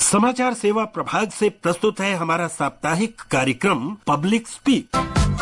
समाचार सेवा प्रभाग से प्रस्तुत है हमारा साप्ताहिक कार्यक्रम पब्लिक स्पीक।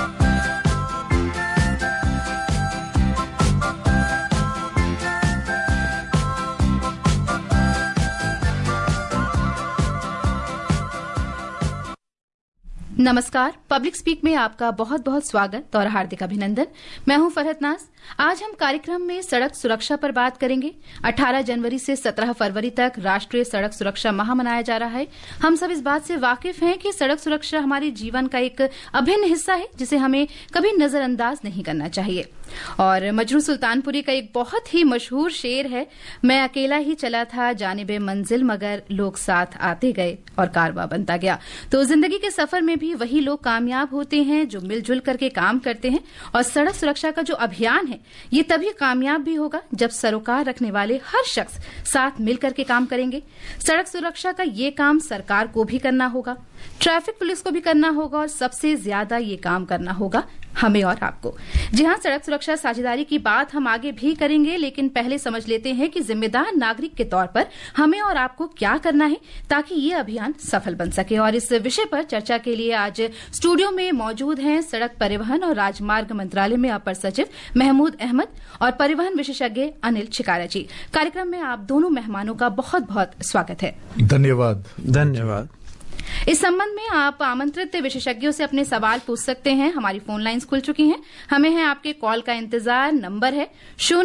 नमस्कार, पब्लिक स्पीक में आपका बहुत बहुत स्वागत और हार्दिक अभिनंदन। मैं हूं फरहत नाज। आज हम कार्यक्रम में सड़क सुरक्षा पर बात करेंगे। 18 जनवरी से 17 फरवरी तक राष्ट्रीय सड़क सुरक्षा माह मनाया जा रहा है। हम सब इस बात से वाकिफ हैं कि सड़क सुरक्षा हमारे जीवन का एक अभिन्न हिस्सा है, जिसे हमें कभी नजरअंदाज नहीं करना चाहिए। और मजरू सुल्तानपुरी का एक बहुत ही मशहूर शेर है, मैं अकेला ही चला था जानिबे मंजिल, मगर लोग साथ आते गए और कारवां बनता गया। तो जिंदगी के सफर में भी वही लोग कामयाब होते हैं जो मिलजुल करके काम करते हैं। और सड़क सुरक्षा का जो अभियान है ये तभी कामयाब भी होगा जब सरोकार रखने वाले हर शख्स साथ मिलकर के काम करेंगे। सड़क सुरक्षा का ये काम सरकार को भी करना होगा, ट्रैफिक पुलिस को भी करना होगा और सबसे ज्यादा ये काम करना होगा हमें और आपको। जी हां, सड़क सुरक्षा साझेदारी की बात हम आगे भी करेंगे, लेकिन पहले समझ लेते हैं कि जिम्मेदार नागरिक के तौर पर हमें और आपको क्या करना है ताकि ये अभियान सफल बन सके। और इस विषय पर चर्चा के लिए आज स्टूडियो में मौजूद हैं सड़क परिवहन और राजमार्ग मंत्रालय में अपर सचिव महमूद अहमद और परिवहन विशेषज्ञ अनिल छिकारा जी। कार्यक्रम में आप दोनों मेहमानों का बहुत बहुत स्वागत है। धन्यवाद। इस संबंध में आप आमंत्रित विशेषज्ञों से अपने सवाल पूछ सकते हैं। हमारी फोन लाइंस खुल चुकी हैं, हमें है आपके कॉल का इंतजार। नंबर है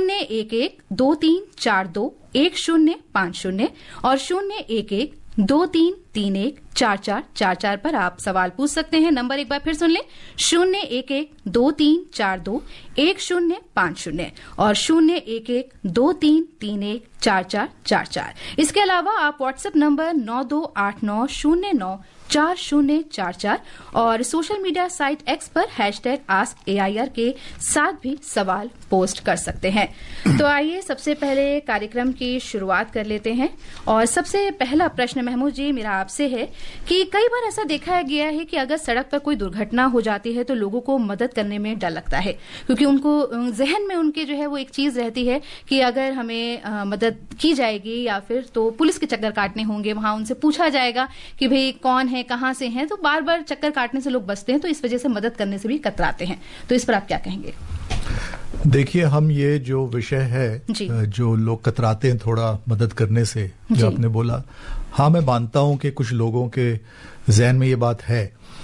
011-2342-1050 और 011-2331-4444 पर आप सवाल पूछ सकते हैं। नंबर एक बार फिर सुन लें, 011-2342-1050 और 011-2331-4444। इसके अलावा आप व्हाट्सएप नंबर 9289094044 और सोशल मीडिया साइट एक्स पर #AskAIR के साथ भी सवाल पोस्ट कर सकते हैं। तो आइए सबसे पहले कार्यक्रम की शुरुआत कर लेते हैं। और सबसे पहला प्रश्न महमूद जी मेरा आपसे है कि कई बार ऐसा देखा गया है कि अगर सड़क पर कोई दुर्घटना हो जाती है तो लोगों को मदद करने में डर लगता है, क्योंकि उनको जहन में उनके जो है वो एक चीज रहती है कि अगर हमें मदद की जाएगी या फिर तो पुलिस के चक्कर काटने होंगे, वहां उनसे पूछा जाएगा कि भाई कौन है, कहां से हैं, तो बार बार चक्कर काटने से लोग बचते हैं, तो इस वजह से मदद करने से भी कतराते हैं। तो इस पर आप क्या कहेंगे? देखिए, हम ये जो विषय है जो लोग कतराते हैं थोड़ा मदद करने से, जो आपने बोला, हाँ मैं मानता हूं कि कुछ लोगों के जहन में ये बात है,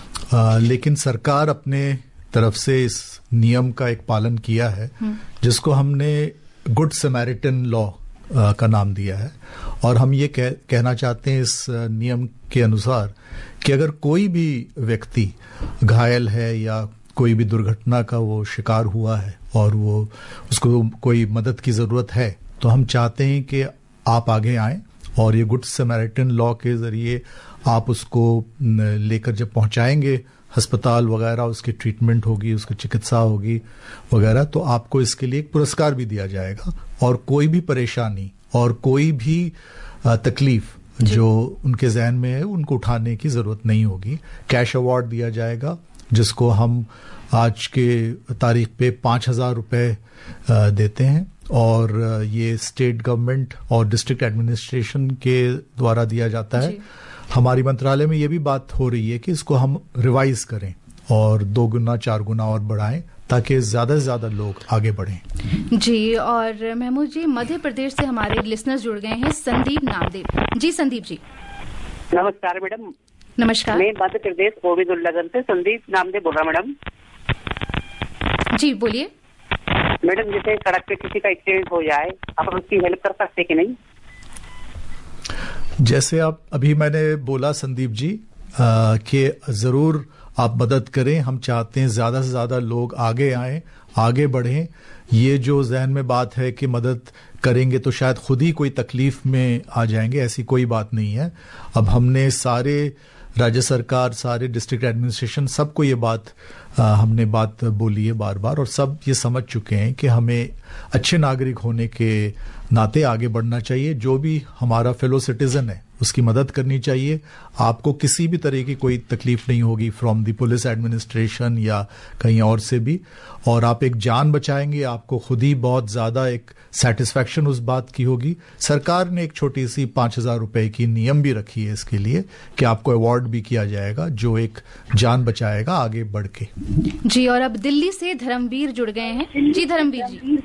लेकिन सरकार अपने तरफ से इस नियम का एक पालन किया है जिसको हमने गुड समैरिटन लॉ का नाम दिया है। और हम ये कहना चाहते हैं इस नियम के अनुसार कि अगर कोई भी व्यक्ति घायल है या कोई भी दुर्घटना का वो शिकार हुआ है और वो उसको कोई मदद की जरूरत है, तो हम चाहते हैं कि आप आगे आएं और ये गुड समैरिटन लॉ के जरिए आप उसको लेकर जब पहुंचाएंगे अस्पताल वगैरह, उसकी ट्रीटमेंट होगी, उसकी चिकित्सा होगी वगैरह, तो आपको इसके लिए एक पुरस्कार भी दिया जाएगा। और कोई भी परेशानी और कोई भी तकलीफ जो उनके जहन में है उनको उठाने की जरूरत नहीं होगी। कैश अवार्ड दिया जाएगा जिसको हम आज के तारीख पे 5,000 रुपए देते हैं और ये स्टेट गवर्नमेंट और डिस्ट्रिक्ट एडमिनिस्ट्रेशन के द्वारा दिया जाता है। हमारी मंत्रालय में ये भी बात हो रही है कि इसको हम रिवाइज करें और 2 गुना 4 गुना और बढ़ाएं ताकि ज्यादा से ज्यादा लोग आगे बढ़ें। जी, और महमूद जी मध्य प्रदेश से हमारे लिसनर्स जुड़ गए हैं, संदीप नामदेव जी। संदीप जी नमस्कार मैडम। नमस्कार। मैं मध्य प्रदेश ओबिदुल्लागंज से संदीप नामदेव बोल रहा मैडम। जी बोलिए मैडम। जैसे सड़क पे किसी का एक्सीडेंट हो जाए, आप उसकी हेल्प कर सकते कि नहीं? जैसे आप अभी मैंने बोला संदीप जी कि जरूर आप मदद करें। हम चाहते हैं ज्यादा से ज्यादा लोग आगे आएं, आगे बढ़ें। ये जो जहन में बात है कि मदद करेंगे तो शायद खुद ही कोई तकलीफ में आ जाएंगे, ऐसी कोई बात नहीं है। अब हमने सारे राज्य सरकार, सारे डिस्ट्रिक्ट एडमिनिस्ट्रेशन, सबको ये बात हमने बात बोली है बार बार और सब ये समझ चुके हैं कि हमें अच्छे नागरिक होने के नाते आगे बढ़ना चाहिए। जो भी हमारा फेलो सिटीजन है उसकी मदद करनी चाहिए। आपको किसी भी तरह की कोई तकलीफ नहीं होगी फ्रॉम द पुलिस एडमिनिस्ट्रेशन या कहीं और से भी, और आप एक जान बचाएंगे, आपको खुद ही बहुत ज्यादा एक सेटिस्फैक्शन उस बात की होगी। सरकार ने एक छोटी सी 5,000 रुपए की नियम भी रखी है इसके लिए कि आपको अवार्ड भी किया जाएगा जो एक जान बचाएगा आगे बढ़ के। जी, और अब दिल्ली से धर्मवीर जुड़ गए हैं। जी धर्मवीर जी।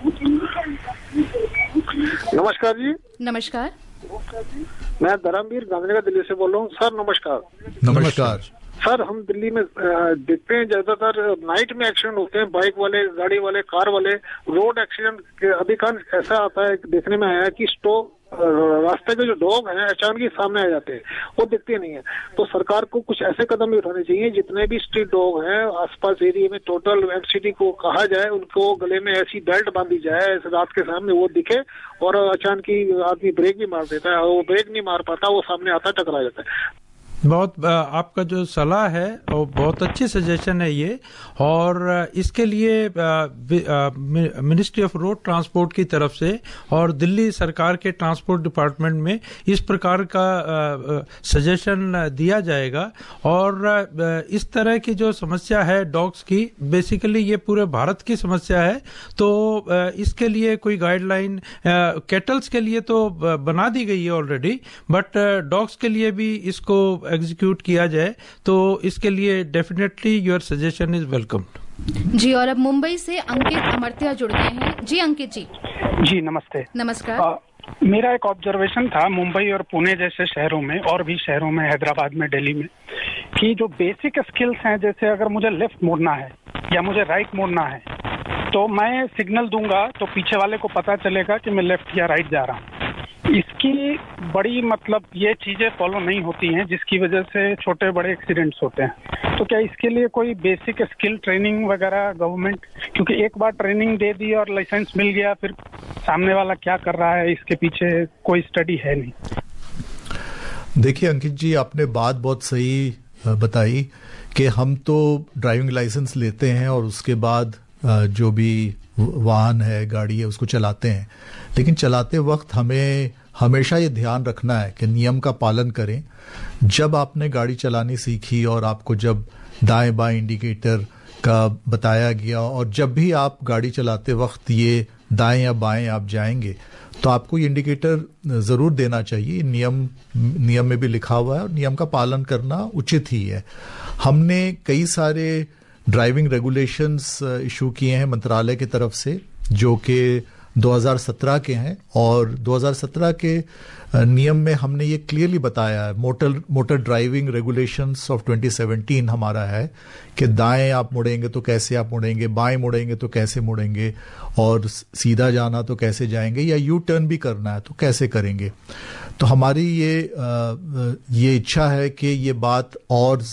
नमस्कार जी। नमस्कार। मैं धर्मवीर गांधीनगर दिल्ली से बोल रहा हूँ। सर नमस्कार। नमस्कार सर, हम दिल्ली में देखते हैं ज्यादातर नाइट में एक्सीडेंट होते हैं, बाइक वाले, गाड़ी वाले, कार वाले। रोड एक्सीडेंट के अधिकांश ऐसा आता है, देखने में आया कि रास्ते के जो डॉग हैं अचानक ही सामने आ जाते हैं, वो दिखते नहीं है। तो सरकार को कुछ ऐसे कदम भी उठाने चाहिए, जितने भी स्ट्रीट डॉग हैं आसपास एरिया में, टोटल एमसीडी को कहा जाए उनको गले में ऐसी बेल्ट बांधी जाए रात के सामने वो दिखे, और अचानक ही आदमी ब्रेक भी मार देता है, वो ब्रेक नहीं मार पाता, वो सामने आता टकरा जाता है। बहुत आपका जो सलाह है वो बहुत अच्छी सजेशन है ये, और इसके लिए मिनिस्ट्री ऑफ रोड ट्रांसपोर्ट की तरफ से और दिल्ली सरकार के ट्रांसपोर्ट डिपार्टमेंट में इस प्रकार का सजेशन दिया जाएगा। और इस तरह की जो समस्या है डॉग्स की, बेसिकली ये पूरे भारत की समस्या है, तो इसके लिए कोई गाइडलाइन कैटल्स के लिए तो बना दी गई है ऑलरेडी, बट डॉग्स के लिए भी इसको एग्जीक्यूट किया जाए, तो इसके लिए definitely your suggestion is welcomed. जी, और अब मुंबई से अंकित अमर्त्या जुड़ गए हैं। जी अंकित जी। जी नमस्ते। नमस्कार। मेरा एक ऑब्जर्वेशन था मुंबई और पुणे जैसे शहरों में, और भी शहरों में, हैदराबाद में, दिल्ली में, कि जो बेसिक स्किल्स हैं, जैसे अगर मुझे लेफ्ट मुड़ना है या मुझे राइट मुड़ना है, तो मैं सिग्नल दूंगा तो पीछे वाले को पता चलेगा कि मैं लेफ्ट या राइट जा रहा हूँ। इसकी बड़ी मतलब ये चीजें फॉलो नहीं होती हैं, जिसकी वजह से छोटे बड़े एक्सीडेंट्स होते हैं। तो क्या इसके लिए कोई बेसिक स्किल ट्रेनिंग वगैरह गवर्नमेंट, क्योंकि एक बार ट्रेनिंग दे दी और लाइसेंस मिल गया, फिर सामने वाला क्या कर रहा है इसके पीछे कोई स्टडी है नहीं। देखिए अंकित जी, आपने बात बहुत सही बताई कि हम तो ड्राइविंग लाइसेंस लेते हैं और उसके बाद जो भी वाहन है, गाड़ी है, उसको चलाते हैं, लेकिन चलाते वक्त हमें हमेशा ये ध्यान रखना है कि नियम का पालन करें। जब आपने गाड़ी चलानी सीखी और आपको जब दाएं बाएं इंडिकेटर का बताया गया, और जब भी आप गाड़ी चलाते वक्त ये दाएं या बाएं आप जाएंगे, तो आपको ये इंडिकेटर जरूर देना चाहिए। नियम में भी लिखा हुआ है और नियम का पालन करना उचित ही है। हमने कई सारे ड्राइविंग रेगुलेशंस इशू किए हैं मंत्रालय की तरफ से, जो कि 2017 के हैं, और 2017 के नियम में हमने ये क्लियरली बताया है, मोटर ड्राइविंग रेगुलेशंस ऑफ 2017 हमारा है कि दाएं आप मुड़ेंगे तो कैसे आप मुड़ेंगे, बाएं मुड़ेंगे तो कैसे मुड़ेंगे, और सीधा जाना तो कैसे जाएंगे, या यू टर्न भी करना है तो कैसे करेंगे। तो हमारी ये इच्छा है कि ये बात और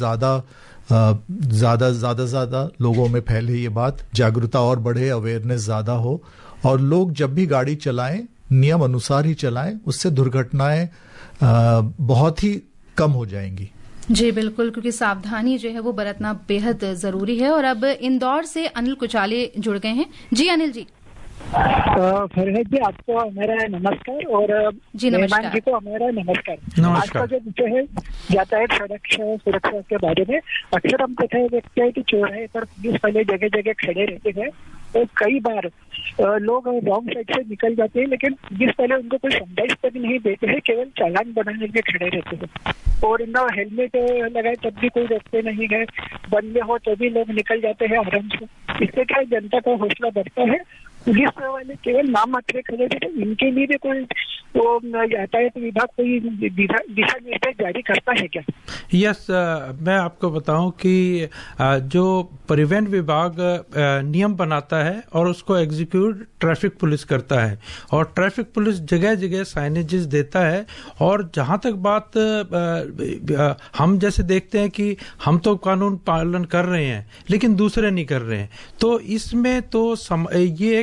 ज्यादा लोगों में फैले, ये बात जागरूकता और बढ़े, अवेयरनेस ज्यादा हो, और लोग जब भी गाड़ी चलाएं नियम अनुसार ही चलाएं, उससे दुर्घटनाएं बहुत ही कम हो जाएंगी। जी बिल्कुल, क्योंकि सावधानी जो है वो बरतना बेहद जरूरी है। और अब इंदौर से अनिल कुचाले जुड़ गए हैं। जी अनिल जी। फरहत जी, आपको हमारा नमस्कार, और मेहमान जी को हमारा नमस्कार। आज का जो विषय है यातायात सुरक्षा के बारे में, अक्सर हम देखते हैं कि चौराहे पर पुलिस वाले जगह जगह खड़े रहते हैं, और कई बार लोग रॉन्ग साइड से निकल जाते हैं, लेकिन पुलिस वाले उनको कोई समझाइश तक नहीं देते हैं, केवल चालान बनाने के खड़े रहते हैं। और इनका हेलमेट लगाए तब भी कोई रोकते नहीं है, बंदे हो तो भी लोग निकल जाते हैं आराम से। इससे क्या जनता का हौसला बढ़ता है। पुलिस वाले केवल नाम मात्र खड़े थे, इनके लिए भी कोई यातायात विभाग कोई दिशा निर्देश जारी करता है क्या? यस, मैं आपको बताऊं कि जो परिवहन विभाग नियम बनाता है और उसको एग्जीक्यूट ट्रैफिक पुलिस करता है, और ट्रैफिक पुलिस जगह जगह साइनेजेस देता है। और जहां तक बात हम जैसे देखते हैं कि हम तो कानून पालन कर रहे हैं लेकिन दूसरे नहीं कर रहे हैं, तो इसमें तो ये एक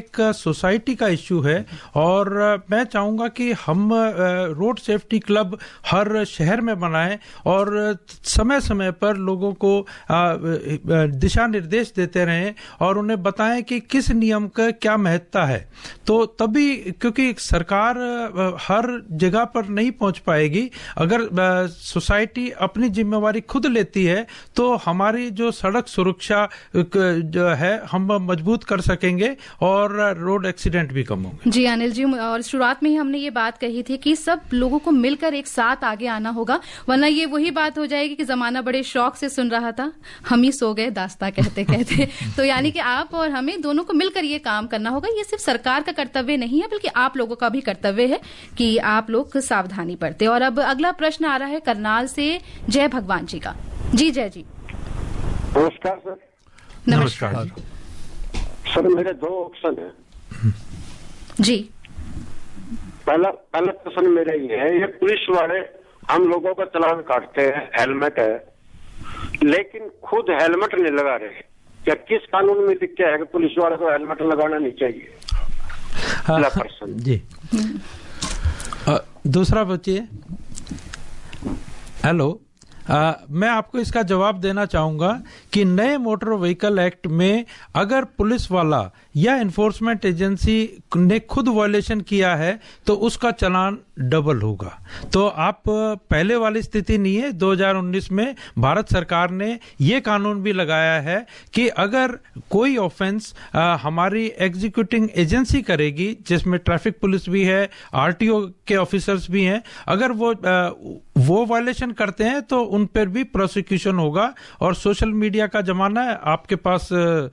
एक सोसाइटी का इश्यू है और मैं चाहूंगा कि हम रोड सेफ्टी क्लब हर शहर में बनाएं और समय समय पर लोगों को दिशा निर्देश देते रहें और उन्हें बताएं कि किस नियम का क्या महत्ता है। तो तभी, क्योंकि सरकार हर जगह पर नहीं पहुंच पाएगी, अगर सोसाइटी अपनी जिम्मेवारी खुद लेती है तो हमारी जो सड़क सुरक्षा जो है हम मजबूत कर सकेंगे और रोड एक्सीडेंट भी कम होंगे। जी अनिल जी, और शुरुआत में ही हमने ये बात कही थी कि सब लोगों को मिलकर एक साथ आगे आना होगा, वरना ये वही बात हो जाएगी कि जमाना बड़े शौक से सुन रहा था, हम ही सो गए दास्तां कहते कहते। तो यानी कि आप और हमें दोनों को मिलकर ये काम करना होगा। ये सिर्फ सरकार का कर्तव्य नहीं है, बल्कि आप लोगों का भी कर्तव्य है कि आप लोग सावधानी बरतें। और अब अगला प्रश्न आ रहा है करनाल से जय भगवान जी का। जी जय जी। नमस्कार सर। नमस्कार सर, मेरे 2 ऑप्शन है जी। पहला प्रश्न मेरा ये है, ये पुलिस वाले हम लोगों का चालान काटते हैं, हेलमेट है, लेकिन खुद हेलमेट नहीं लगा रहे। क्या किस कानून में लिखा है कि पुलिस वाले को हेलमेट लगाना नहीं चाहिए? पहला प्रश्न जी। दूसरा बच्चे, हेलो, मैं आपको इसका जवाब देना चाहूंगा कि नए मोटर व्हीकल एक्ट में अगर पुलिस वाला या एनफोर्समेंट एजेंसी ने खुद वायलेशन किया है तो उसका चालान डबल होगा। तो आप पहले वाली स्थिति नहीं है। 2019 में भारत सरकार ने ये कानून भी लगाया है कि अगर कोई ऑफेंस हमारी एग्जीक्यूटिंग एजेंसी करेगी, जिसमें ट्रैफिक पुलिस भी है, आरटीओ के ऑफिसर्स भी हैं, अगर वो वायलेशन करते हैं तो उन पर भी प्रोसिक्यूशन होगा। और सोशल मीडिया का जमाना है, आपके पास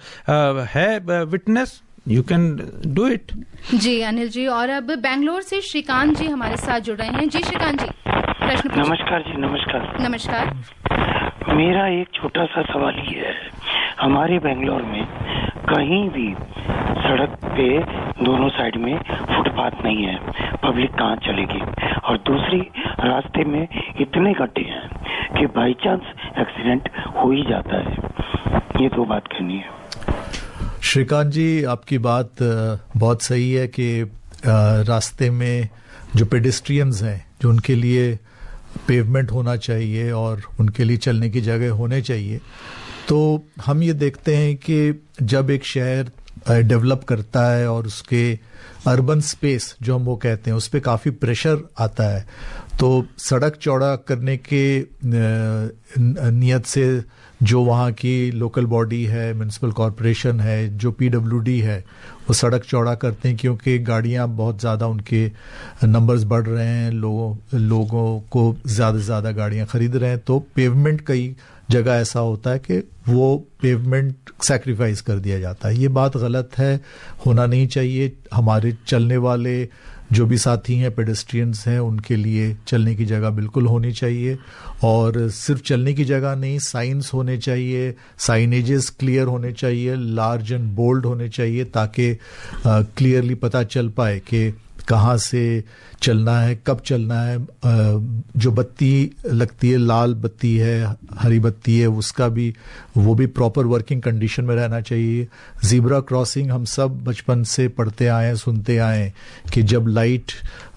है witness, you can do it. जी अनिल जी, और अब बेंगलोर से श्रीकांत जी हमारे साथ जुड़ रहे हैं। जी श्रीकांत जी, प्रश्न पूछिए। नमस्कार जी। नमस्कार। नमस्कार। मेरा एक छोटा सा सवाल ये है, हमारे बेंगलोर में कहीं भी सड़क पे दोनों साइड में फुटपाथ नहीं है, पब्लिक कहाँ चलेगी? और दूसरी, रास्ते में इतने गड्ढे हैं कि बाई चांस एक्सीडेंट हो ही जाता है। ये 2 बात करनी है। श्रीकांत जी, आपकी बात बहुत सही है कि रास्ते में जो पेडेस्ट्रियंस हैं, जो उनके लिए पेवमेंट होना चाहिए और उनके लिए चलने की जगह होने चाहिए। तो हम ये देखते हैं कि जब एक शहर डेवलप करता है और उसके अर्बन स्पेस जो हम वो कहते हैं, उस पर काफ़ी प्रेशर आता है, तो सड़क चौड़ा करने के नियत से जो वहाँ की लोकल बॉडी है, म्यूनिसिपल कॉरपोरेशन है, जो पीडब्ल्यूडी है, वो सड़क चौड़ा करते हैं क्योंकि गाड़ियाँ बहुत ज़्यादा, उनके नंबर्स बढ़ रहे हैं, लोगों को ज़्यादा से ज़्यादा गाड़ियाँ खरीद रहे हैं। तो पेवमेंट कई जगह ऐसा होता है कि वो पेवमेंट सैक्रिफाइस कर दिया जाता है। ये बात गलत है, होना नहीं चाहिए। हमारे चलने वाले जो भी साथी हैं, पेडेस्ट्रियंस हैं, उनके लिए चलने की जगह बिल्कुल होनी चाहिए। और सिर्फ चलने की जगह नहीं, साइंस होने चाहिए, साइनेजेस क्लियर होने चाहिए, लार्ज एंड बोल्ड होने चाहिए, ताकि क्लियरली पता चल पाए कि कहाँ से चलना है, कब चलना है। जो बत्ती लगती है, लाल बत्ती है, हरी बत्ती है, उसका भी, वो भी प्रॉपर वर्किंग कंडीशन में रहना चाहिए। ज़ीब्रा क्रॉसिंग हम सब बचपन से पढ़ते आए हैं, सुनते आए हैं कि जब लाइट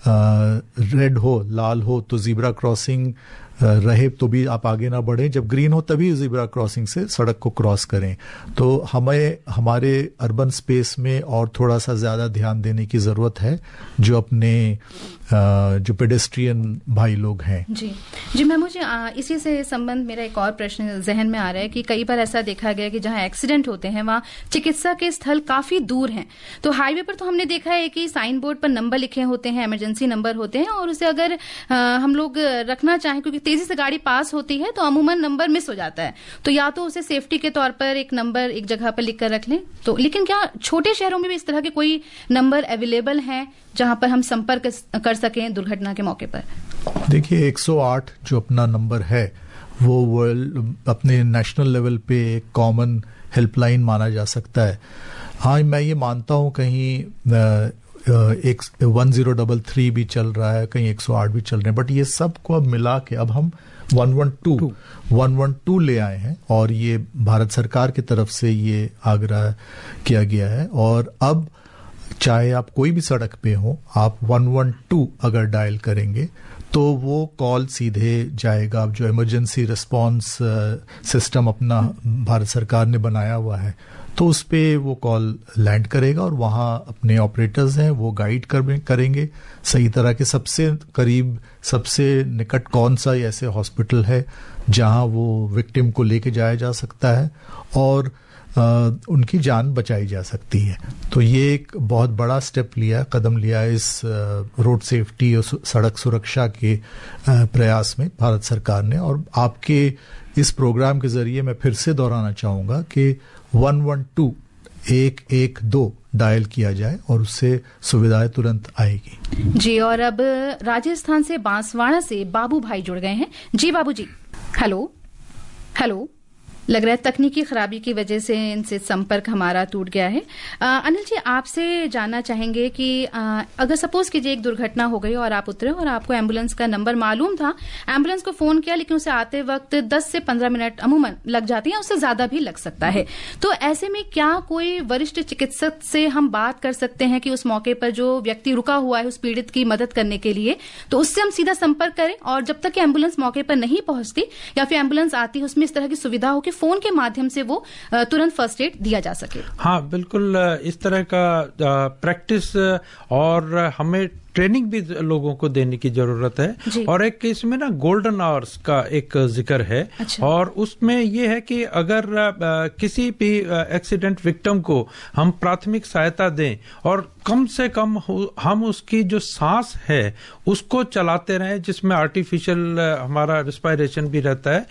रेड हो, लाल हो, तो ज़ीब्रा क्रॉसिंग रहे तो भी आप आगे ना बढ़ें, जब ग्रीन हो तभी ज़ीब्रा क्रॉसिंग से सड़क को क्रॉस करें। तो हमें हमारे अर्बन स्पेस में और थोड़ा सा ज़्यादा ध्यान देने की ज़रूरत है, जो अपने जो पेडेस्ट्रियन भाई लोग हैं। जी मैं, मुझे इसी से संबंध मेरा एक और प्रश्न जहन में आ रहा है कि कई बार ऐसा देखा गया कि जहां एक्सीडेंट होते हैं वहां चिकित्सा के स्थल काफी दूर हैं। तो हाईवे पर तो हमने देखा है कि साइन बोर्ड पर नंबर लिखे होते हैं, इमरजेंसी नंबर होते हैं, और उसे अगर हम लोग रखना चाहें, क्योंकि तेजी से गाड़ी पास होती है तो अमूमन नंबर मिस हो जाता है, तो या तो उसे सेफ्टी के तौर पर एक नंबर एक जगह पर लिख कर रख लें। तो लेकिन क्या छोटे शहरों में भी इस तरह के कोई नंबर अवेलेबल हैं जहां पर हम संपर्क कर सकें दुर्घटना के मौके पर? देखिए, 108 जो अपना नंबर है वो वर्ल्ड अपने नेशनल लेवल पे एक कॉमन हेल्पलाइन माना जा सकता है। हाँ, मैं ये मानता हूँ कहीं 1033 भी चल रहा है, कहीं 108 भी चल रहे हैं, बट ये सब को अब मिला के अब हम 112 ले आए हैं, और ये भारत सरकार की तरफ से ये आग्रह किया गया है। और अब चाहे आप कोई भी सड़क पे हो, आप 112 अगर डायल करेंगे तो वो कॉल सीधे जाएगा। जो इमरजेंसी रिस्पांस सिस्टम अपना भारत सरकार ने बनाया हुआ है, तो उस पे वो कॉल लैंड करेगा और वहाँ अपने ऑपरेटर्स हैं, वो गाइड करेंगे सही तरह के। सबसे करीब, सबसे निकट कौन सा ऐसे हॉस्पिटल है जहाँ वो विक्टिम को लेके जाया जा सकता है और उनकी जान बचाई जा सकती है। तो ये एक बहुत बड़ा कदम लिया है इस रोड सेफ्टी और सड़क सुरक्षा के प्रयास में भारत सरकार ने। और आपके इस प्रोग्राम के जरिए मैं फिर से दोहराना चाहूंगा कि 112 डायल किया जाए और उससे सुविधाएं तुरंत आएगी। जी, और अब राजस्थान से बांसवाड़ा से बाबू भाई जुड़ गए हैं। जी बाबू जी, हेलो हेलो। लग रहा है तकनीकी खराबी की वजह से इनसे संपर्क हमारा टूट गया है। अनिल जी, आपसे जानना चाहेंगे कि अगर सपोज कीजिए एक दुर्घटना हो गई और आप उतरे और आपको एम्बुलेंस का नंबर मालूम था, एम्बुलेंस को फोन किया, लेकिन उसे आते वक्त 10 से 15 मिनट अमूमन लग जाती है, उससे ज्यादा भी लग सकता है। तो ऐसे में क्या कोई वरिष्ठ चिकित्सक से हम बात कर सकते हैं कि उस मौके पर जो व्यक्ति रुका हुआ है उस पीड़ित की मदद करने के लिए, तो उससे हम सीधा संपर्क करें और जब तक कि एम्बुलेंस मौके पर नहीं पहुंचती या फिर एम्बुलेंस आती है उसमें इस तरह की सुविधा हो कि फोन के माध्यम से वो तुरंत फर्स्ट एड दिया जा सके? हाँ, बिल्कुल इस तरह का प्रैक्टिस और हमें ट्रेनिंग भी लोगों को देने की जरूरत है। और एक इसमें ना गोल्डन आवर्स का एक जिक्र है। अच्छा। और उसमें ये है कि अगर किसी भी एक्सीडेंट विक्टिम को हम प्राथमिक सहायता दें और कम से कम हम उसकी जो सांस है उसको चलाते रहें, जिसमें आर्टिफिशियल हमारा रिस्पायरेशन भी रहता है,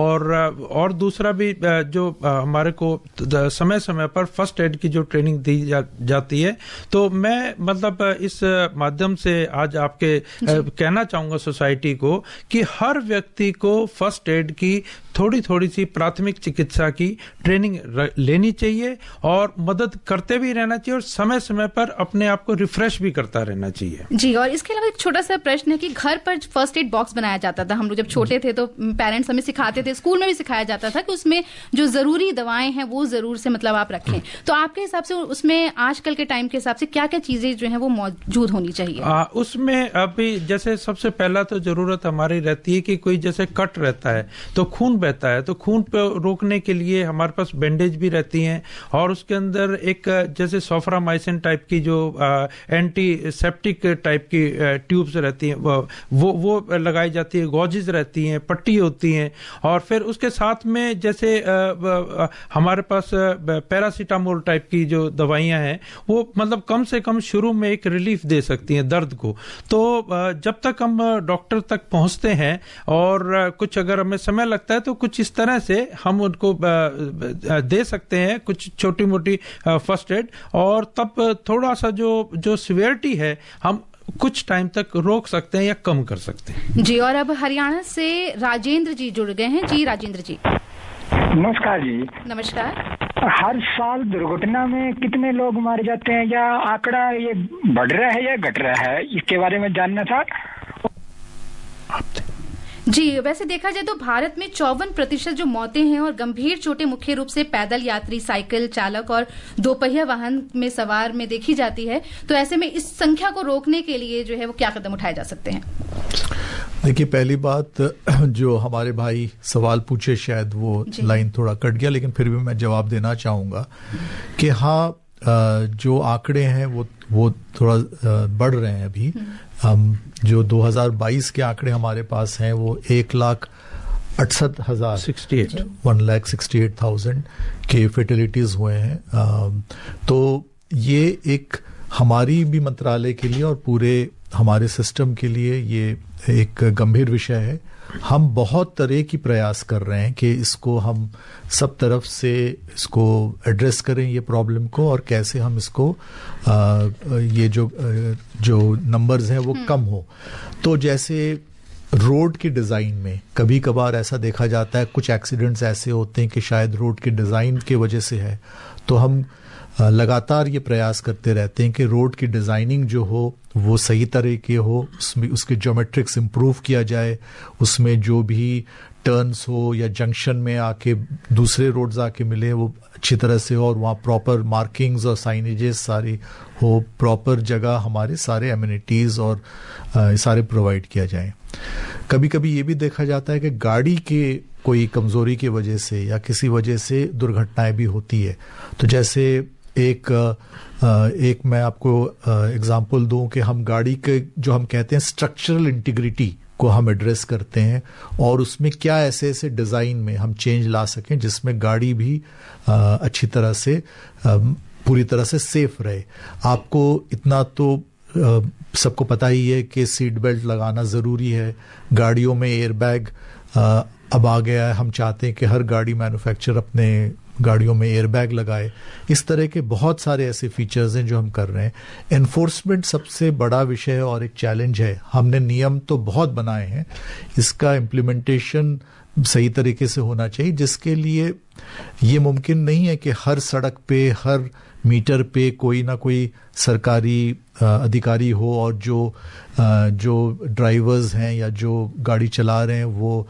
और दूसरा भी जो हमारे को समय समय पर फर्स्ट एड की जो ट्रेनिंग दी जाती है। तो मैं मतलब इस माध्यम से आज आपके कहना चाहूंगा सोसाइटी को कि हर व्यक्ति को फर्स्ट एड की थोड़ी सी प्राथमिक चिकित्सा की ट्रेनिंग लेनी चाहिए और मदद करते भी रहना चाहिए और समय समय पर अपने आप को रिफ्रेश भी करता रहना चाहिए। जी, और इसके अलावा एक छोटा सा प्रश्न है कि घर पर फर्स्ट एड बॉक्स बनाया जाता था, हम लोग जब छोटे थे तो पेरेंट्स हमें सिखाते थे, स्कूल में भी सिखाया जाता था कि उसमें जो जरूरी दवाएं हैं वो जरूर से मतलब आप रखें। तो आपके हिसाब से उसमें आजकल के टाइम के हिसाब से क्या क्या चीजें जो है वो मौजूद होनी चाहिए? उसमें अभी जैसे सबसे पहला तो जरूरत हमारी रहती है कि कोई जैसे कट रहता है तो खून बहता है, तो खून पे रोकने के लिए हमारे पास बैंडेज भी रहती हैं और उसके अंदर एक जैसे सोफ्रामाइसिन टाइप की जो एंटीसेप्टिक टाइप की ट्यूब्स रहती हैं वो लगाई जाती है, गॉजेज रहती हैं, पट्टी होती हैं। और फिर उसके साथ में जैसे हमारे पास पैरासीटामोल टाइप की जो दवाइयां हैं वो मतलब कम से कम शुरू में एक रिलीफ दे सकती हैं दर्द को। तो जब तक हम डॉक्टर तक पहुंचते हैं और कुछ अगर हमें समय लगता है तो कुछ इस तरह से हम उनको दे सकते हैं कुछ छोटी मोटी फर्स्ट एड, और तब थोड़ा सा जो सिवियरिटी है हम कुछ टाइम तक रोक सकते हैं या कम कर सकते हैं। जी, और अब हरियाणा से राजेंद्र जी जुड़ गए हैं। जी राजेंद्र जी, नमस्कार जी। नमस्कार। हर साल दुर्घटना में कितने लोग मारे जाते हैं, या आंकड़ा ये बढ़ रहा है या घट रहा है, इसके बारे में जानना था। जी, वैसे देखा जाए तो भारत में 54% जो मौतें हैं और गंभीर चोटें मुख्य रूप से पैदल यात्री, साइकिल चालक और दोपहिया वाहन में सवार में देखी जाती है। तो ऐसे में इस संख्या को रोकने के लिए जो है वो क्या कदम उठाए जा सकते हैं? देखिए, पहली बात जो हमारे भाई सवाल पूछे शायद वो लाइन थोड़ा कट गया, लेकिन फिर भी मैं जवाब देना चाहूंगा कि हाँ, जो आंकड़े हैं वो थोड़ा बढ़ रहे हैं अभी। हम जो 2022 के आंकड़े हमारे पास हैं वो 1,68,000 के फेटिलिटीज हुए हैं। तो ये एक हमारी भी मंत्रालय के लिए और पूरे हमारे सिस्टम के लिए ये एक गंभीर विषय है। हम बहुत तरह की प्रयास कर रहे हैं कि इसको हम सब तरफ से इसको एड्रेस करें, ये प्रॉब्लम को, और कैसे हम इसको ये जो नंबर्स हैं वो कम हो। तो जैसे रोड की डिज़ाइन में कभी कभार ऐसा देखा जाता है, कुछ एक्सीडेंट्स ऐसे होते हैं कि शायद रोड की डिज़ाइन की वजह से है। तो हम लगातार ये प्रयास करते रहते हैं कि रोड की डिज़ाइनिंग जो हो वो सही तरीके हो, उसमें उसके ज्योमेट्रिक्स इम्प्रूव किया जाए, उसमें जो भी टर्न्स हो या जंक्शन में आके दूसरे रोड्स आके मिले वो अच्छी तरह से हो, और वहाँ प्रॉपर मार्किंग्स और साइनेजेस सारी हो, प्रॉपर जगह हमारे सारे एमिनिटीज़ और सारे प्रोवाइड किया जाए। कभी कभी ये भी देखा जाता है कि गाड़ी के कोई कमज़ोरी की वजह से या किसी वजह से दुर्घटनाएं भी होती है। तो जैसे एक मैं आपको एग्जांपल दूं कि हम गाड़ी के जो हम कहते हैं स्ट्रक्चरल इंटीग्रिटी को हम एड्रेस करते हैं, और उसमें क्या ऐसे ऐसे डिज़ाइन में हम चेंज ला सकें जिसमें गाड़ी भी अच्छी तरह से पूरी तरह से सेफ रहे। आपको इतना तो सबको पता ही है कि सीट बेल्ट लगाना ज़रूरी है, गाड़ियों में एयरबैग अब आ गया है, हम चाहते हैं कि हर गाड़ी मैन्युफैक्चरर अपने गाड़ियों में एयरबैग लगाए। इस तरह के बहुत सारे ऐसे फीचर्स हैं जो हम कर रहे हैं। एनफोर्समेंट सबसे बड़ा विषय है और एक चैलेंज है। हमने नियम तो बहुत बनाए हैं, इसका इम्प्लीमेंटेशन सही तरीके से होना चाहिए, जिसके लिए ये मुमकिन नहीं है कि हर सड़क पे हर मीटर पे कोई ना कोई सरकारी अधिकारी हो और जो ड्राइवर्स हैं या जो गाड़ी चला रहे हैं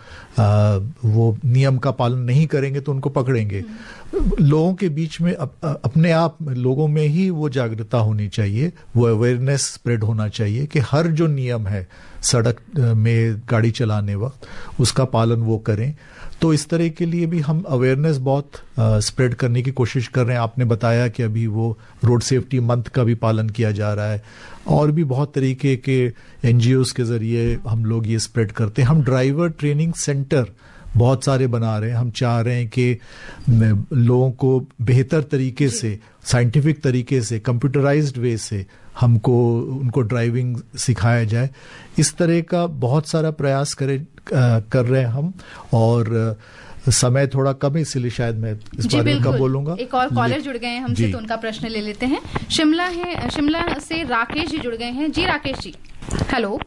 वो नियम का पालन नहीं करेंगे तो उनको पकड़ेंगे। लोगों के बीच में अपने आप लोगों में ही वो जागरूकता होनी चाहिए, वो अवेयरनेस स्प्रेड होना चाहिए कि हर जो नियम है सड़क में गाड़ी चलाने वक्त उसका पालन वो करें। तो इस तरह के लिए भी हम अवेयरनेस बहुत स्प्रेड करने की कोशिश कर रहे हैं। आपने बताया कि अभी वो रोड सेफ्टी मंथ का भी पालन किया जा रहा है, और भी बहुत तरीके के NGOs के जरिए हम लोग ये स्प्रेड करते हैं। हम ड्राइवर ट्रेनिंग सेंटर बहुत सारे बना रहे हैं। हम चाह रहे हैं कि लोगों को बेहतर तरीके से, साइंटिफिक तरीके से, कंप्यूटराइज्ड वे से उनको ड्राइविंग सिखाया जाए। इस तरह का बहुत सारा प्रयास कर रहे हैं हम, और समय थोड़ा कम है इसलिए शायद मैं इस बारे में कम बोलूंगा। एक और कॉलर जुड़ गए हैं हमसे, तो उनका प्रश्न ले लेते हैं। शिमला से राकेश जी जुड़ गए हैं। जी राकेश जी, हेलो।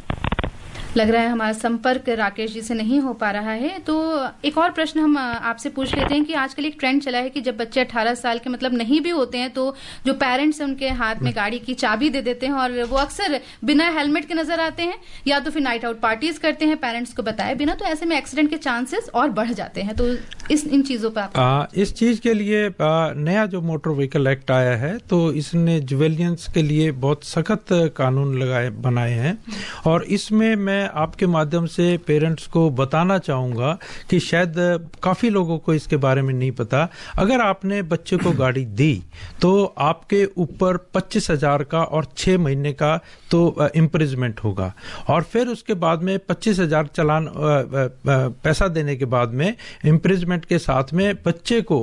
लग रहा है हमारा संपर्क राकेश जी से नहीं हो पा रहा है, तो एक और प्रश्न हम आपसे पूछ लेते हैं कि आजकल एक ट्रेंड चला है कि जब बच्चे 18 साल के मतलब नहीं भी होते हैं तो जो पेरेंट्स हैं उनके हाथ में गाड़ी की चाबी दे देते हैं, और वो अक्सर बिना हेलमेट के नजर आते हैं, या तो फिर नाइट आउट पार्टीज करते हैं पेरेंट्स को बताए बिना, तो ऐसे में एक्सीडेंट के चांसेस और बढ़ जाते हैं। तो इन चीजों पर इस चीज के लिए नया जो मोटर व्हीकल एक्ट आया है तो इसने जुवेलियंस के लिए बहुत सख्त कानून बनाए हैं, और इसमें मैं आपके माध्यम से पेरेंट्स को बताना चाहूंगा कि शायद काफी लोगों को इसके बारे में नहीं पता। अगर आपने बच्चे को गाड़ी दी तो आपके ऊपर 25,000 का और 6 महीने का तो इम्प्रिजमेंट होगा, और फिर उसके बाद में 25,000 चालान पैसा देने के बाद में इम्प्रिजमेंट के साथ में बच्चे को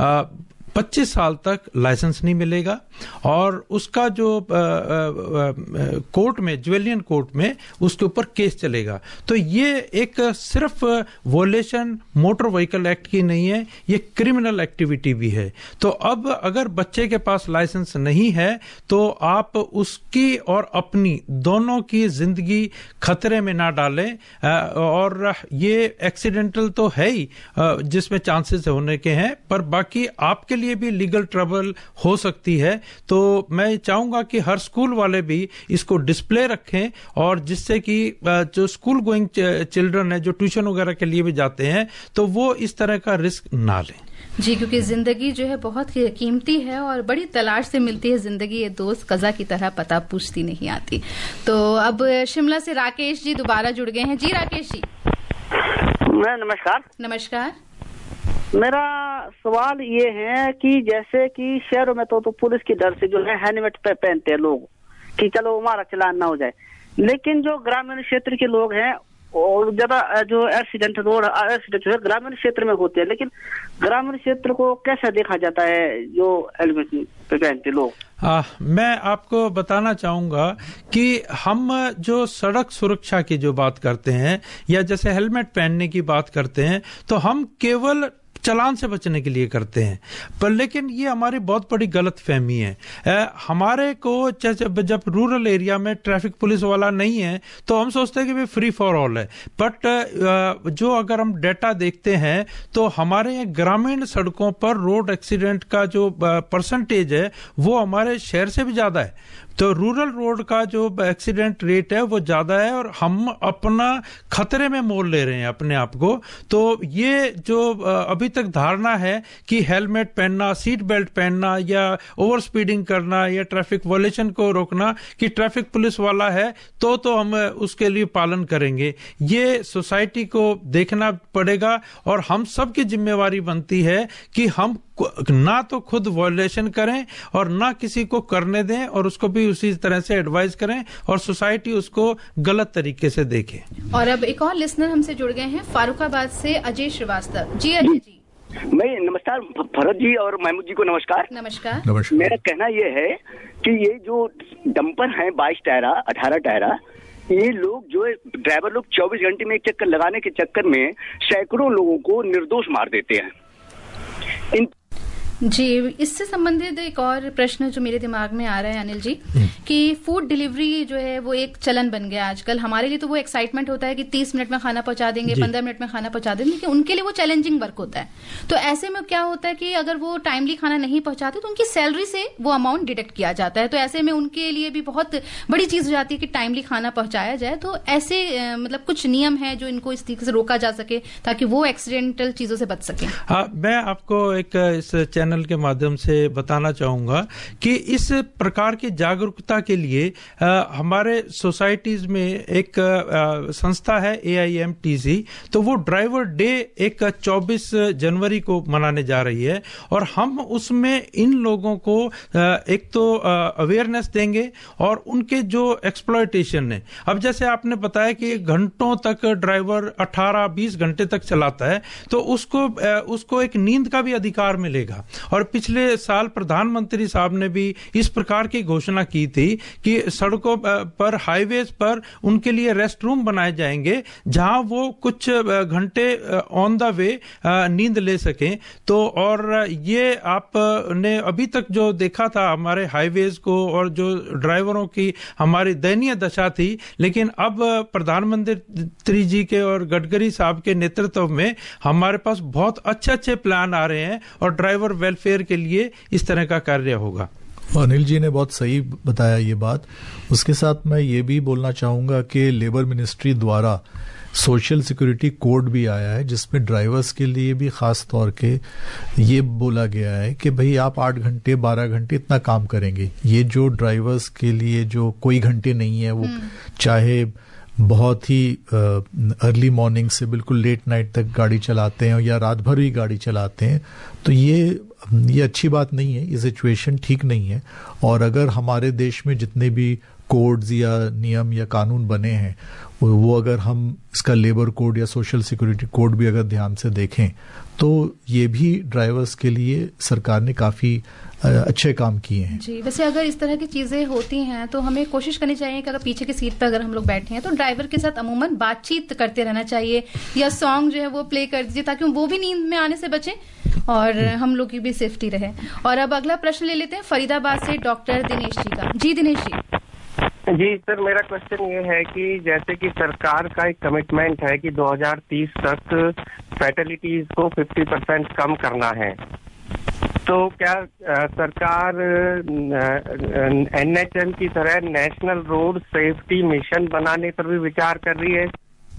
25 साल तक लाइसेंस नहीं मिलेगा, और उसका जो कोर्ट में, जुवेलियन कोर्ट में उसके ऊपर केस चलेगा। तो ये एक सिर्फ वोलेशन मोटर व्हीकल एक्ट की नहीं है, ये क्रिमिनल एक्टिविटी भी है। तो अब अगर बच्चे के पास लाइसेंस नहीं है तो आप उसकी और अपनी दोनों की जिंदगी खतरे में ना डालें, और ये एक्सीडेंटल तो है ही जिसमें चांसेस होने के हैं, पर बाकी आपके लिए भी लीगल ट्रबल हो सकती है। तो मैं चाहूंगा कि हर स्कूल वाले भी इसको डिस्प्ले रखें, और जिससे कि जो स्कूल गोइंग चिल्ड्रन है जो ट्यूशन वगैरह के लिए भी जाते हैं तो वो इस तरह का रिस्क ना लें। जी, क्योंकि जिंदगी जो है बहुत कीमती है और बड़ी तलाश से मिलती है जिंदगी, ये दोस्त कज़ा की तरह पता पूछती नहीं आती। तो अब शिमला से राकेश जी दोबारा जुड़ गए हैं। जी राकेश जी। नमस्कार। नमस्कार। मेरा सवाल ये है कि जैसे कि शहरों में तो पुलिस की डर से जो है हेलमेट पे पहनते हैं लोग कि चलो हमारा चलान ना हो जाए, लेकिन जो ग्रामीण क्षेत्र के लोग हैं और ज्यादा जो रोड एक्सीडेंट जो है ग्रामीण क्षेत्र में होते हैं, लेकिन ग्रामीण क्षेत्र को कैसे देखा जाता है जो हेलमेट पे पहनते लोग? मैं आपको बताना चाहूंगा कि हम जो सड़क सुरक्षा की जो बात करते हैं या जैसे हेलमेट पहनने की बात करते हैं तो हम केवल चालान से बचने के लिए करते हैं, पर लेकिन ये हमारी बहुत बड़ी गलत फहमी है। हमारे को जब रूरल एरिया में ट्रैफिक पुलिस वाला नहीं है तो हम सोचते हैं कि भाई फ्री फॉर ऑल है, बट जो अगर हम डेटा देखते हैं तो हमारे ग्रामीण सड़कों पर रोड एक्सीडेंट का जो परसेंटेज है वो हमारे शहर से भी ज्यादा है। तो रूरल रोड का जो एक्सीडेंट रेट है वो ज्यादा है और हम अपना खतरे में मोल ले रहे हैं अपने आप को। तो ये जो अभी तक धारणा है कि हेलमेट पहनना, सीट बेल्ट पहनना या ओवर स्पीडिंग करना या ट्रैफिक वायलेशन को रोकना कि ट्रैफिक पुलिस वाला है तो हम उसके लिए पालन करेंगे, ये सोसाइटी को देखना पड़ेगा। और हम सब की जिम्मेवारी बनती है कि हम ना तो खुद वायलेशन करें और ना किसी को करने दें और उसको भी उसी तरह से एडवाइस करें और सोसाइटी उसको गलत तरीके से देखे। और अब एक और लिसनर हमसे जुड़ गए हैं फारुखाबाद से, अजय श्रीवास्तव जी। अजय जी मैं नमस्कार भरत जी और महमूद जी को नमस्कार। नमस्कार। मेरा कहना यह है कि ये जो डंपर हैं 22 टायरा 18 टायरा, ये लोग जो ड्राइवर लोग 24 घंटे में एक चक्कर लगाने के चक्कर में सैकड़ों लोगों को निर्दोष मार देते हैं। जी, इससे संबंधित एक और प्रश्न जो मेरे दिमाग में आ रहा है अनिल जी, कि फूड डिलीवरी जो है वो एक चलन बन गया आजकल। हमारे लिए तो वो एक्साइटमेंट होता है कि 30 मिनट में खाना पहुंचा देंगे, 15 मिनट में खाना पहुंचा देंगे, लेकिन उनके लिए वो चैलेंजिंग वर्क होता है। तो ऐसे में क्या होता है कि अगर वो टाइमली खाना नहीं पहुंचाते तो उनकी सैलरी से वो अमाउंट डिडक्ट किया जाता है। तो ऐसे में उनके लिए भी बहुत बड़ी चीज हो जाती है कि टाइमली खाना पहुंचाया जाए। तो ऐसे मतलब कुछ नियम है जो इनको इस तरीके से रोका जा सके ताकि वो एक्सीडेंटल चीजों से बच सके। हाँ, मैं आपको एक इस चैनल के माध्यम से बताना चाहूंगा कि इस प्रकार की जागरूकता के लिए हमारे सोसाइटीज में एक संस्था है AIMTC, तो वो ड्राइवर डे एक 24 जनवरी को मनाने जा रही है और हम उसमें इन लोगों को एक तो अवेयरनेस देंगे और उनके जो एक्सप्लॉयटेशन है, अब जैसे आपने बताया कि घंटों तक ड्राइवर 18-20 घंटे तक चलाता है तो उसको एक नींद का भी अधिकार मिलेगा। और पिछले साल प्रधानमंत्री साहब ने भी इस प्रकार की घोषणा की थी कि सड़कों पर, हाईवेज पर उनके लिए रेस्ट रूम बनाए जाएंगे जहां वो कुछ घंटे ऑन द वे नींद ले सकें। तो और ये आपने अभी तक जो देखा था हमारे हाईवेज को और जो ड्राइवरों की हमारी दयनीय दशा थी, लेकिन अब प्रधानमंत्री जी के और गडकरी साहब के नेतृत्व में हमारे पास बहुत अच्छे प्लान आ रहे हैं और ड्राइवर वेलफेयर के लिए इस तरह का कार्य होगा। अनिल जी ने बहुत सही बताया ये बात। उसके साथ मैं ये भी बोलना चाहूंगा कि लेबर मिनिस्ट्री द्वारा सोशल सिक्योरिटी कोड भी आया है जिसमें ड्राइवर्स के लिए भी खास तौर के ये बोला गया है कि भाई आप 8 घंटे 12 घंटे इतना काम करेंगे। ये जो ड्राइवर्स के लिए जो कोई घंटे नहीं है, वो चाहे बहुत ही अर्ली मॉर्निंग से बिल्कुल लेट नाइट तक गाड़ी चलाते हैं या रात भर भी गाड़ी चलाते हैं, तो ये अच्छी बात नहीं है, ये सिचुएशन ठीक नहीं है। और अगर हमारे देश में जितने भी कोड्स या नियम या कानून बने हैं वो अगर हम इसका लेबर कोड या सोशल सिक्योरिटी कोड भी अगर ध्यान से देखें तो ये भी ड्राइवर्स के लिए सरकार ने काफी अच्छे काम किए हैं। जी, वैसे अगर इस तरह की चीजें होती हैं तो हमें कोशिश करनी चाहिए कि अगर पीछे की सीट पर अगर हम लोग बैठे हैं तो ड्राइवर के साथ अमूमन बातचीत करते रहना चाहिए या सॉन्ग जो है वो प्ले कर दीजिए ताकि वो भी नींद में आने से बचे और हम लोग की भी सेफ्टी रहे। और अब अगला प्रश्न ले लेते हैं फरीदाबाद से डॉक्टर दिनेश जी का। जी दिनेश जी। जी सर, मेरा क्वेश्चन ये है कि जैसे कि सरकार का एक कमिटमेंट है कि 2030 तक फैटेलिटीज को 50% कम करना है, तो क्या सरकार NHM की तरह नेशनल रोड सेफ्टी मिशन बनाने पर भी विचार कर रही है?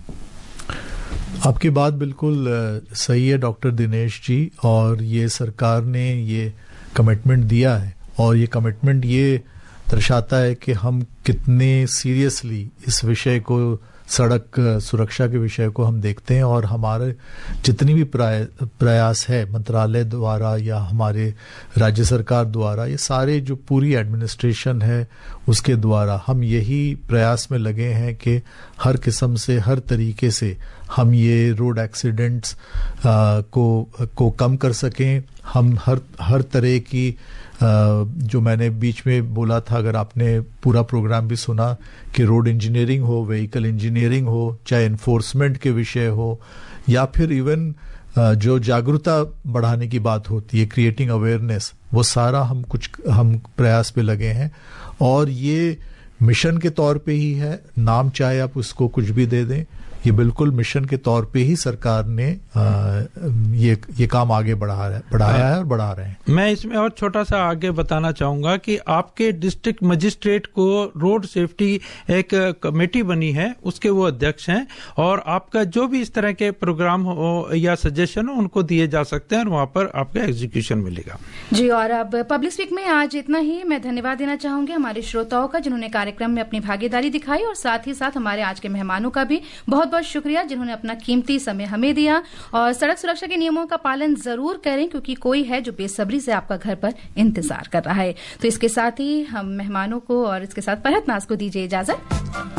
आपकी बात बिल्कुल सही है डॉक्टर दिनेश जी, और ये सरकार ने ये कमिटमेंट दिया है और ये कमिटमेंट ये दर्शाता है कि हम कितने सीरियसली इस विषय को, सड़क सुरक्षा के विषय को हम देखते हैं। और हमारे जितनी भी प्रयास है मंत्रालय द्वारा या हमारे राज्य सरकार द्वारा, ये सारे जो पूरी एडमिनिस्ट्रेशन है उसके द्वारा हम यही प्रयास में लगे हैं कि हर किस्म से, हर तरीके से हम ये रोड एक्सीडेंट्स को कम कर सकें। हम हर तरह की जो मैंने बीच में बोला था, अगर आपने पूरा प्रोग्राम भी सुना, कि रोड इंजीनियरिंग हो, व्हीकल इंजीनियरिंग हो, चाहे एनफोर्समेंट के विषय हो या फिर इवन जो जागरूकता बढ़ाने की बात होती है, क्रिएटिंग अवेयरनेस, वो सारा हम प्रयास पे लगे हैं। और ये मिशन के तौर पे ही है, नाम चाहे आप उसको कुछ भी दे दें, ये बिल्कुल मिशन के तौर पे ही सरकार ने ये काम आगे बढ़ाया है और बढ़ा रहे हैं। मैं इसमें और छोटा सा आगे बताना चाहूंगा कि आपके डिस्ट्रिक्ट मजिस्ट्रेट को रोड सेफ्टी एक कमेटी बनी है, उसके वो अध्यक्ष हैं, और आपका जो भी इस तरह के प्रोग्राम हो या सजेशन हो उनको दिए जा सकते हैं और वहां पर आपका एग्जीक्यूशन मिलेगा। जी, और अब पब्लिक स्पीक में आज इतना ही। मैं धन्यवाद देना चाहूंगी हमारे श्रोताओं का जिन्होंने कार्यक्रम में अपनी भागीदारी दिखाई, और साथ ही साथ हमारे आज के मेहमानों का भी बहुत बहुत शुक्रिया जिन्होंने अपना कीमती समय हमें दिया। और सड़क सुरक्षा के नियमों का पालन जरूर करें, क्योंकि कोई है जो बेसब्री से आपका घर पर इंतजार कर रहा है। तो इसके साथ ही हम मेहमानों को और इसके साथ फरहत नाज को दीजिए इजाजत।